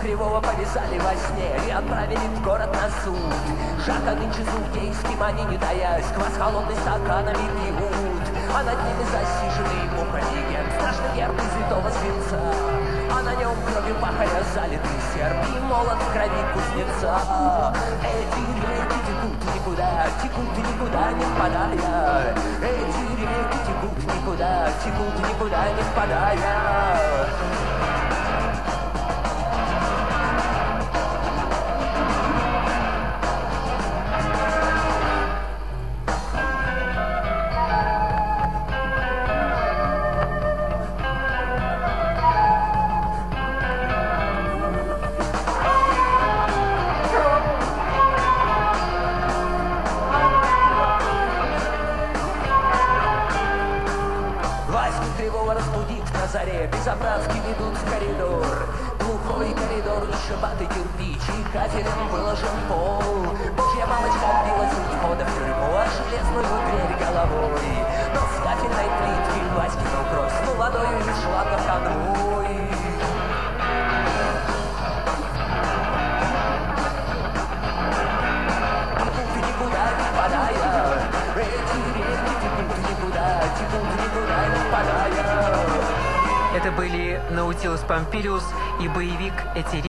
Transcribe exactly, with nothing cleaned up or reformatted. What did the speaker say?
Кривого повязали во сне и отправили в город на суд. Жарко нынче судейским они, не таясь, квас холодный стаканами пьют. А над ними засиженный мухолегент, страшный герб из святого свинца. А на нем кровью пахаря залитый серп и молот в крови кузнеца. Эти реки текут никуда, текут никуда не впадая. Эти реки текут никуда, текут никуда не впадая. Кривого разбудить на заре, безобразки ведут в коридор. Глухой коридор, шибатый кирпич и кафелем выложен пол. Божья мамочка билась у входа в тюрьму, а железную дверь головой. Но с кафельной плитки Васькину кровь с водою и шла по конвой. Текут никуда не впадая, эти реки текут никуда, текут никуда не впадая. Это были Наутилус Помпилиус и боевик «Эти